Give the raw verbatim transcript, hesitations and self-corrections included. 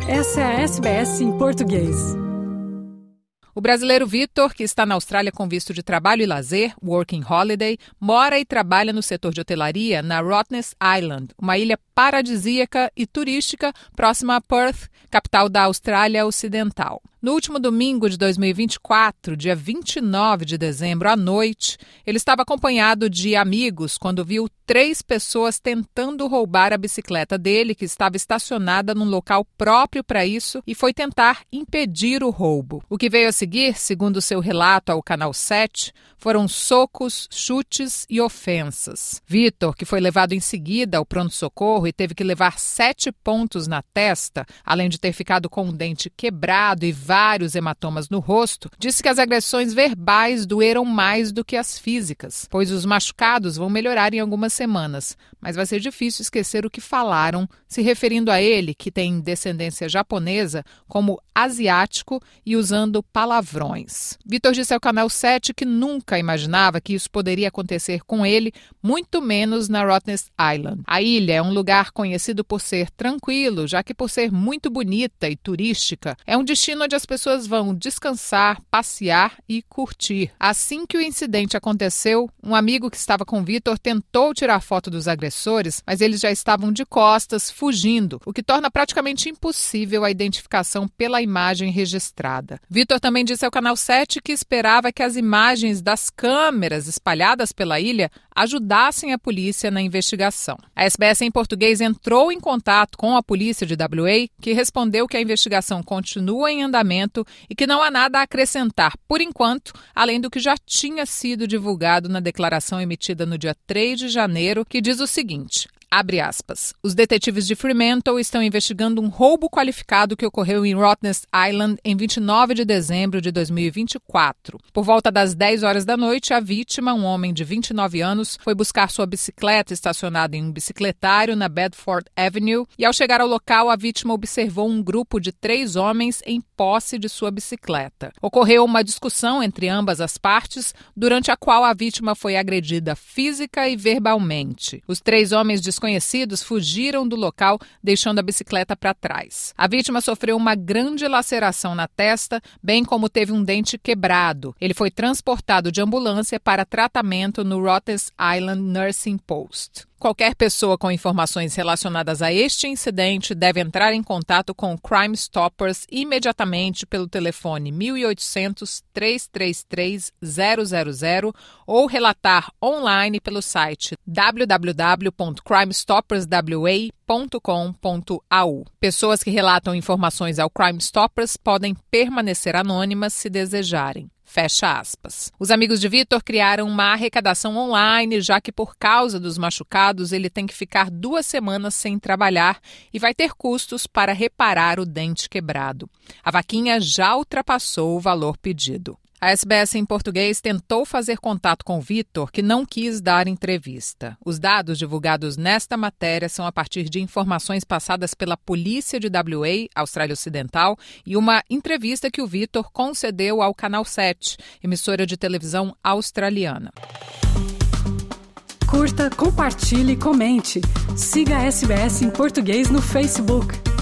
Essa é a S B S em português. O brasileiro Vitor, que está na Austrália com visto de trabalho e lazer, Working Holiday, mora e trabalha no setor de hotelaria na Rottnest Island, uma ilha paradisíaca e turística próxima a Perth, capital da Austrália Ocidental. No último domingo de dois mil e vinte e quatro, dia vinte e nove de dezembro, à noite, ele estava acompanhado de amigos quando viu três pessoas tentando roubar a bicicleta dele, que estava estacionada num local próprio para isso, e foi tentar impedir o roubo. O que veio a seguir, segundo seu relato ao Canal sete, foram socos, chutes e ofensas. Vitor, que foi levado em seguida ao pronto-socorro e teve que levar sete pontos na testa, além de ter ficado com um dente quebrado e vários hematomas no rosto, disse que as agressões verbais doeram mais do que as físicas, pois os machucados vão melhorar em algumas semanas, mas vai ser difícil esquecer o que falaram, se referindo a ele, que tem descendência japonesa, como asiático e usando palavrões. Vitor disse ao Canal sete que nunca imaginava que isso poderia acontecer com ele, muito menos na Rottnest Island. A ilha é um lugar conhecido por ser tranquilo, já que por ser muito bonita e turística, é um destino onde as pessoas vão descansar, passear e curtir. Assim que o incidente aconteceu, um amigo que estava com Vitor tentou tirar foto dos agressores, mas eles já estavam de costas, fugindo, o que torna praticamente impossível a identificação pela imagem registrada. Vitor também disse ao Canal sete que esperava que as imagens das câmeras espalhadas pela ilha ajudassem a polícia na investigação. A S B S em português entrou em contato com a polícia de W A, que respondeu que a investigação continua em andamento e que não há nada a acrescentar, por enquanto, além do que já tinha sido divulgado na declaração emitida no dia três de janeiro, que diz o seguinte: abre aspas. Os detetives de Fremantle estão investigando um roubo qualificado que ocorreu em Rottnest Island em vinte e nove de dezembro de dois mil e vinte e quatro. Por volta das dez horas da noite, a vítima, um homem de vinte e nove anos, foi buscar sua bicicleta estacionada em um bicicletário na Bedford Avenue e, ao chegar ao local, a vítima observou um grupo de três homens em posse de sua bicicleta. Ocorreu uma discussão entre ambas as partes, durante a qual a vítima foi agredida física e verbalmente. Os três homens desconhecidos fugiram do local, deixando a bicicleta para trás. A vítima sofreu uma grande laceração na testa, bem como teve um dente quebrado. Ele foi transportado de ambulância para tratamento no Rottnest Island Nursing Post. Qualquer pessoa com informações relacionadas a este incidente deve entrar em contato com o Crime Stoppers imediatamente pelo telefone um oito zero zero, três três três, zero zero zero ou relatar online pelo site w w w ponto crime stoppers w a ponto com ponto a u. Pessoas que relatam informações ao Crime Stoppers podem permanecer anônimas se desejarem. Fecha aspas. Os amigos de Vitor criaram uma arrecadação online, já que por causa dos machucados ele tem que ficar duas semanas sem trabalhar e vai ter custos para reparar o dente quebrado. A vaquinha já ultrapassou o valor pedido. A S B S em português tentou fazer contato com Vitor, que não quis dar entrevista. Os dados divulgados nesta matéria são a partir de informações passadas pela polícia de W A, Austrália Ocidental, e uma entrevista que o Vitor concedeu ao Canal sete, emissora de televisão australiana. Curta, compartilhe, comente. Siga a S B S em português no Facebook.